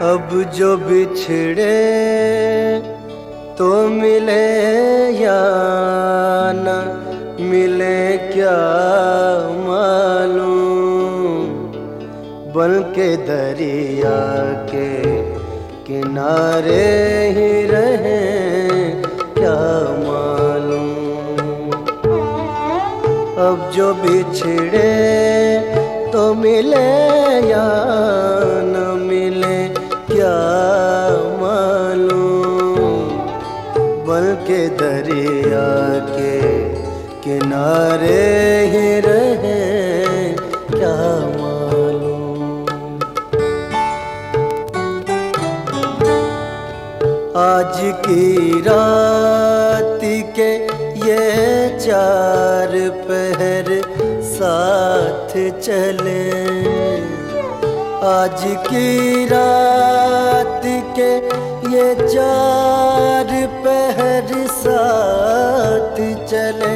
अब जो बिछड़े तो मिले या न मिले क्या मालूम, बल्कि दरिया के किनारे ही रहे क्या मालूम। अब जो बिछड़े तो मिले या न मिले क्या मालूम, बल्कि दरिया के किनारे ही रहे क्या मालूम। आज की रात के ये चार पहर साथ चले, आज की रात के ये चार पहर साथ चले,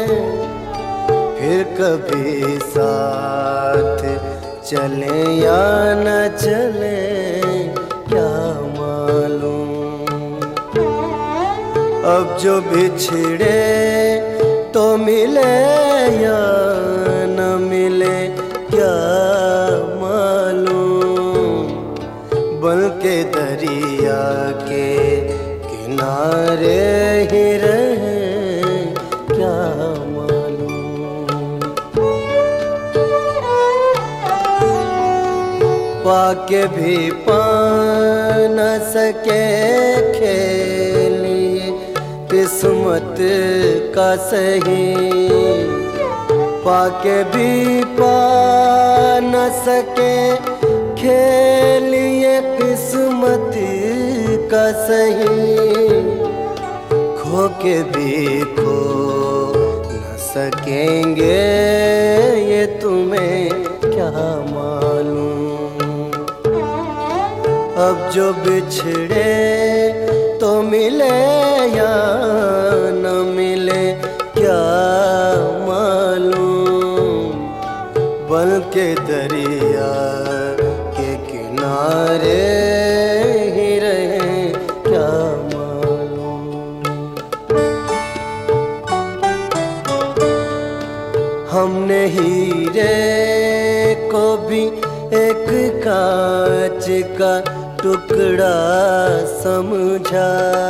फिर कभी साथ चले या न चले क्या मालूम। अब जो बिछड़े तो मिले या न मिले क्या मालूम, बल्कि दरिया के किनारे ही रहे क्या मालूम। पाके भी पा न सके खेलिए किस्मत का सही, पाके भी पा न सके खेलिए किस्मत का सही, खो के भी खो न सकेंगे ये तुम्हें क्या मालूम। अब जो बिछड़े तो मिले या न मिले क्या मालूम, बल्कि दरिया के किनारे ही रहे क्या मालूम। हमने हीरे को भी एक कांच का टुकड़ा समझा,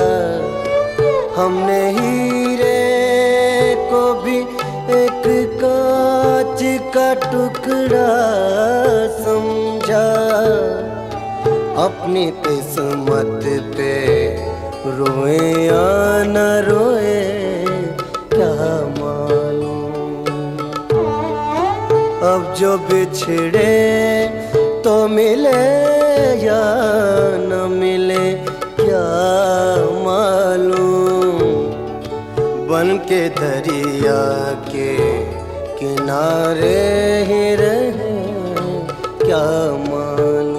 हमने हीरे को भी एक कांच का टुकड़ा समझा, अपनी किस्मत पे रोए या न रोए क्या मालूम। अब जो बिछड़े तो मिले या न मिले क्या मालूम, बल्कि दरिया के किनारे ही रहे क्या मालूम।